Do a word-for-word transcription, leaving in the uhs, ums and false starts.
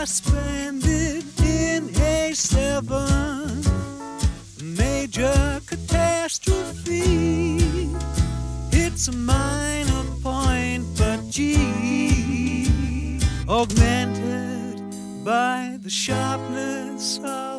suspended in a seven major catastrophe. It's a minor point, but gee, augmented by the sharpness of